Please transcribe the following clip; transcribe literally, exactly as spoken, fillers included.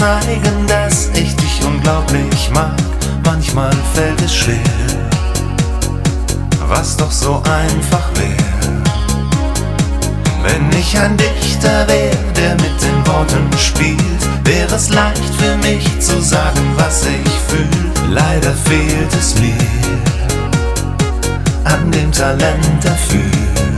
zeigen, dass ich dich unglaublich mag. Manchmal fällt es schwer, was doch so einfach wäre. Wenn ich ein Dichter wär, der mit den Worten spielt, wäre es leicht für mich zu sagen, was ich fühl. Leider fehlt es mir an dem Talent dafür.